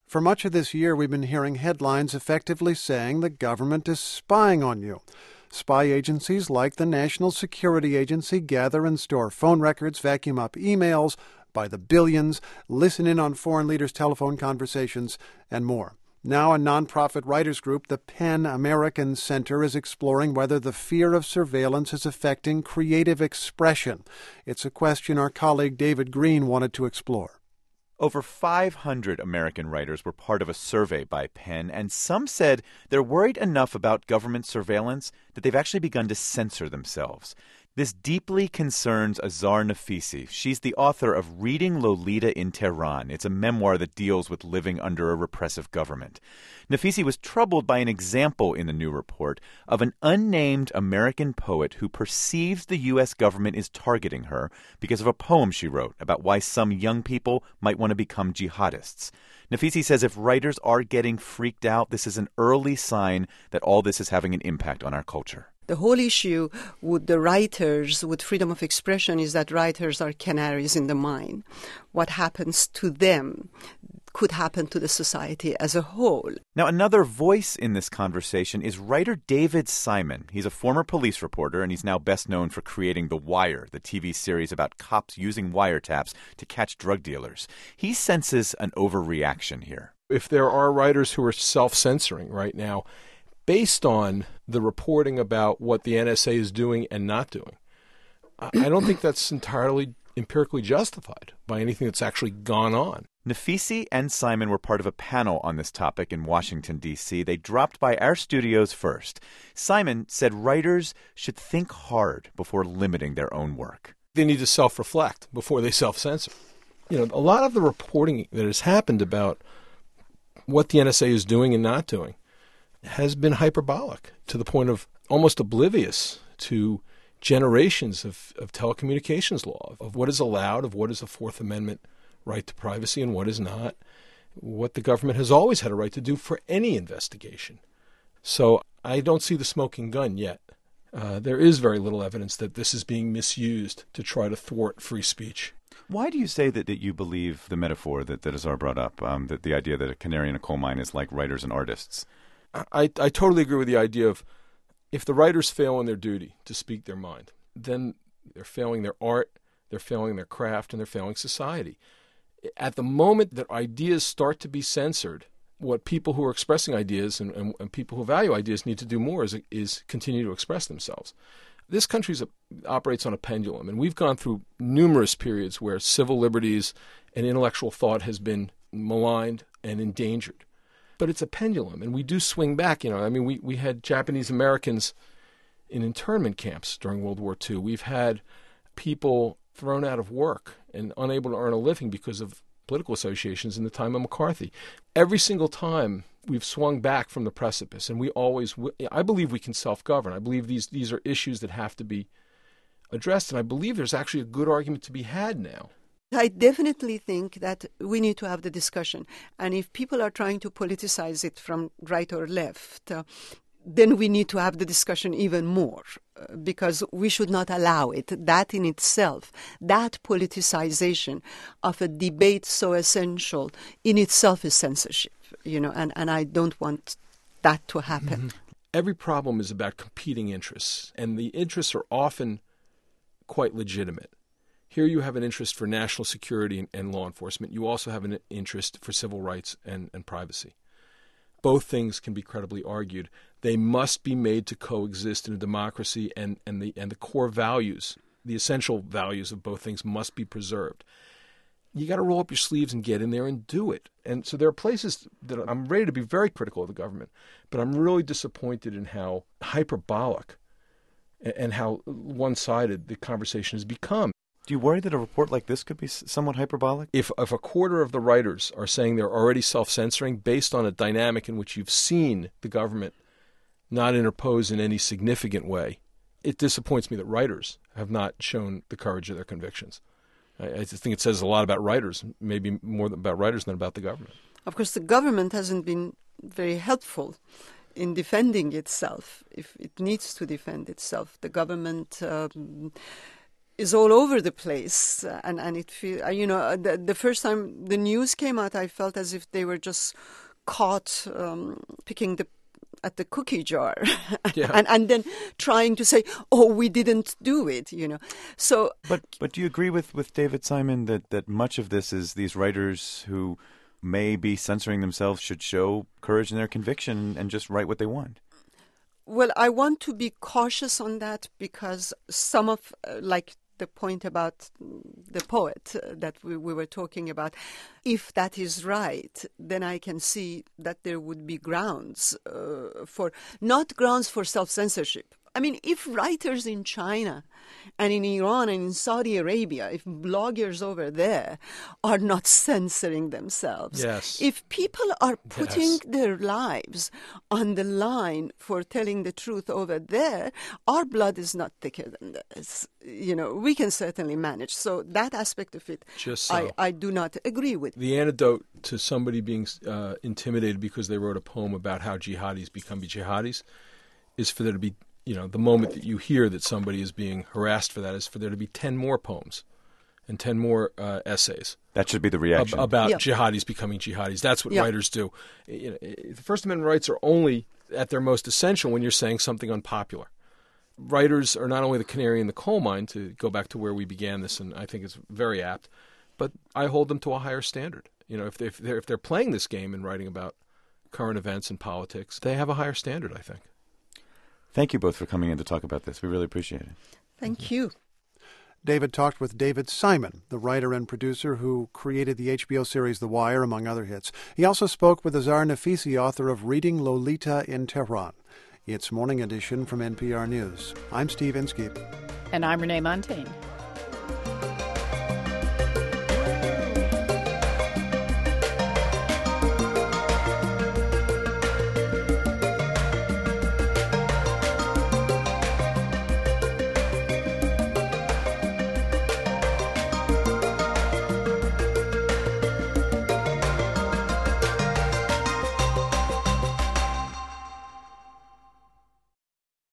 For much of this year, we've been hearing headlines effectively saying the government is spying on you. Spy agencies like the National Security Agency gather and store phone records, vacuum up emails by the billions, listen in on foreign leaders' telephone conversations, and more. Now a nonprofit writers group, the PEN American Center, is exploring whether the fear of surveillance is affecting creative expression. It's a question our colleague David Green wanted to explore. Over 500 American writers were part of a survey by PEN, and some said they're worried enough about government surveillance that they've actually begun to censor themselves. This deeply concerns Azar Nafisi. She's the author of Reading Lolita in Tehran. It's a memoir that deals with living under a repressive government. Nafisi was troubled by an example in the new report of an unnamed American poet who perceives the U.S. government is targeting her because of a poem she wrote about why some young people might want to become jihadists. Nafisi says if writers are getting freaked out, this is an early sign that all this is having an impact on our culture. The whole issue with the writers, with freedom of expression, is that writers are canaries in the mine. What happens to them could happen to the society as a whole. Now, another voice in this conversation is writer David Simon. He's a former police reporter, and he's now best known for creating The Wire, the TV series about cops using wiretaps to catch drug dealers. He senses an overreaction here. If there are writers who are self-censoring right now, based on the reporting about what the NSA is doing and not doing, I don't think that's entirely empirically justified by anything that's actually gone on. Nafisi and Simon were part of a panel on this topic in Washington, D.C. They dropped by our studios first. Simon said writers should think hard before limiting their own work. They need to self-reflect before they self-censor. You know, a lot of the reporting that has happened about what the NSA is doing and not doing has been hyperbolic to the point of almost oblivious to generations of telecommunications law, of what is allowed, of what is a Fourth Amendment right to privacy and what is not, what the government has always had a right to do for any investigation. So I don't see the smoking gun yet. There is very little evidence that this is being misused to try to thwart free speech. Why do you say that you believe the metaphor that Azar brought up, that the idea that a canary in a coal mine is like writers and artists? I totally agree with the idea of if the writers fail in their duty to speak their mind, then they're failing their art, they're failing their craft, and they're failing society. At the moment that ideas start to be censored, what people who are expressing ideas and people who value ideas need to do more is continue to express themselves. This country operates on a pendulum, and we've gone through numerous periods where civil liberties and intellectual thought has been maligned and endangered. But it's a pendulum, and we do swing back. You know, I mean, we had Japanese Americans in internment camps during World War II. We've had people thrown out of work and unable to earn a living because of political associations in the time of McCarthy. Every single time we've swung back from the precipice, and I believe we can self-govern. I believe these are issues that have to be addressed, and I believe there's actually a good argument to be had now. I definitely think that we need to have the discussion. And if people are trying to politicize it from right or left, then we need to have the discussion even more because we should not allow it. That in itself, that politicization of a debate so essential in itself is censorship, you know, and I don't want that to happen. Mm-hmm. Every problem is about competing interests, and the interests are often quite legitimate. Here you have an interest for national security and law enforcement. You also have an interest for civil rights and privacy. Both things can be credibly argued. They must be made to coexist in a democracy, and the core values, the essential values of both things must be preserved. You got to roll up your sleeves and get in there and do it. And so there are places that I'm ready to be very critical of the government, but I'm really disappointed in how hyperbolic and how one-sided the conversation has become. Do you worry that a report like this could be somewhat hyperbolic? If a quarter of the writers are saying they're already self-censoring based on a dynamic in which you've seen the government not interpose in any significant way, it disappoints me that writers have not shown the courage of their convictions. I just think it says a lot about writers, maybe more about writers than about the government. Of course, the government hasn't been very helpful in defending itself. If it needs to defend itself, the government is all over the place, and it feel the first time the news came out, I felt as if they were just caught picking at the cookie jar, and then trying to say, "Oh, we didn't do it," So, but do you agree with David Simon that much of this is these writers who may be censoring themselves should show courage in their conviction and just write what they want? Well, I want to be cautious on that because some of, like the point about the poet that we were talking about, if that is right, then I can see that there would be grounds not grounds for self-censorship. I mean, if writers in China and in Iran and in Saudi Arabia, if bloggers over there are not censoring themselves, if people are putting their lives on the line for telling the truth over there, our blood is not thicker than this. We can certainly manage. So that aspect of it, I do not agree with. The antidote to somebody being intimidated because they wrote a poem about how jihadis become jihadis is for there to be, the moment that you hear that somebody is being harassed for that is for there to be 10 more poems and 10 more essays. That should be the reaction. About jihadis becoming jihadis. That's what writers do. The First Amendment rights are only at their most essential when you're saying something unpopular. Writers are not only the canary in the coal mine, to go back to where we began this, and I think it's very apt, but I hold them to a higher standard. If they're playing this game and writing about current events and politics, they have a higher standard, I think. Thank you both for coming in to talk about this. We really appreciate it. Thank you. David talked with David Simon, the writer and producer who created the HBO series The Wire, among other hits. He also spoke with Azar Nafisi, author of Reading Lolita in Tehran. It's Morning Edition from NPR News. I'm Steve Inskeep. And I'm Renee Montaigne.